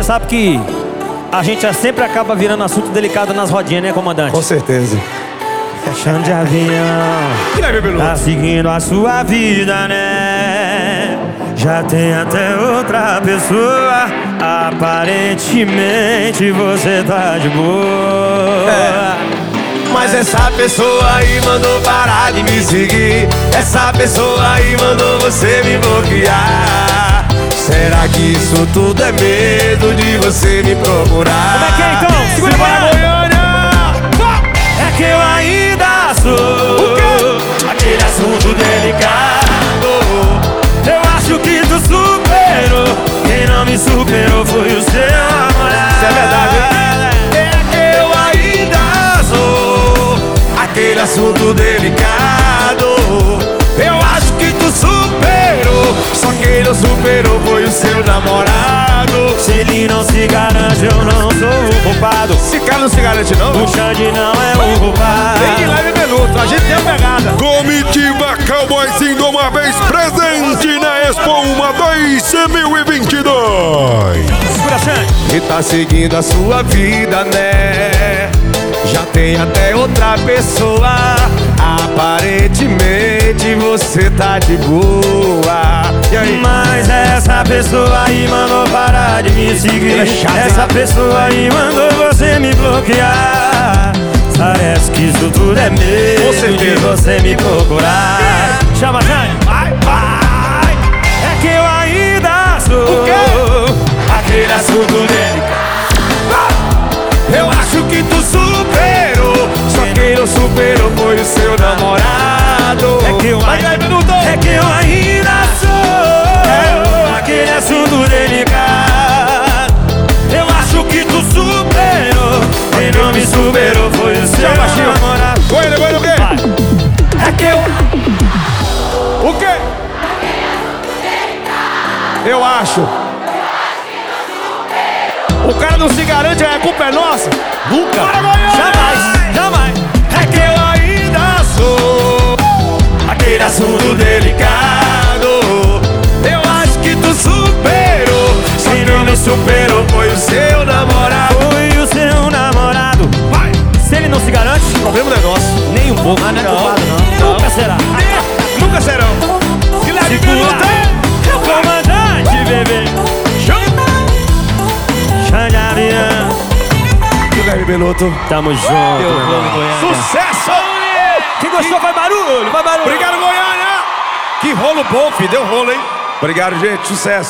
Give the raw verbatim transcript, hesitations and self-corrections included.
Você sabe que a gente sempre acaba virando assunto delicado nas rodinhas, né, comandante? Com certeza. Chão de avião, tá seguindo a sua vida, né? Já tem até outra pessoa. Aparentemente você tá de boa, é. Mas essa pessoa aí mandou parar de me seguir. Essa pessoa aí mandou você me bloquear. Será que isso tudo é medo de você me procurar? Como é que é então? Segura para Goiânia! É que eu ainda sou aquele assunto delicado. Eu acho que tu superou. Quem não me superou foi o seu namorado. Isso é verdade. É que eu ainda sou aquele assunto delicado. Eu acho que tu superou. Só quem não superou foi o seu namorado. Se ele não se garante, eu não sou o culpado. Esse cara não se garante não? O Xande não é o culpado. Tem que leve minuto, a gente tem a pegada. Comitiva Cowboys Indomáveis presente na Expo Uma dois mil e vinte e dois. Segura, Xande. E tá seguindo a sua vida, né? Já tem até outra pessoa. Aparentemente você tá de boa. E aí? Mas essa pessoa aí mandou parar de me seguir. É chato, essa pessoa aí mandou você me bloquear. Parece que isso tudo é medo de você me procurar. Chama, Jane. Vai, vai. É que eu ainda sou o quê? aquele assunto delicado. Eu acho que tu superou. Só quem não superou foi o seu namorado. É que eu ainda, é que eu ainda sou é. aquele assunto delicado. Eu acho que tu superou. Quem não me superou foi o seu namorado. Goiânia, Goiânia, o quê? É que eu... O quê? Eu acho. O cara não se garante, a culpa é nossa? Nunca. Bora, Goiânia! Jamais, jamais. É que eu ainda sou aquele assunto delicado. Eu acho que tu superou. Só quem não me superou foi o seu namorado. Foi o seu namorado. Vai! Se ele não se garante, o problema não é nosso. nem um pouco. Mas não é culpado, não. Não. Nunca será. Nunca serão. Segura. É o comandante, bebê. Xande Avião. Guilherme Beloto. Tamo junto, meu irmão. Sucesso! Quem gostou, faz barulho, faz barulho. Obrigado, Goiânia! Que rolo bom, filho. Deu rolo, hein? Obrigado, gente. Sucesso.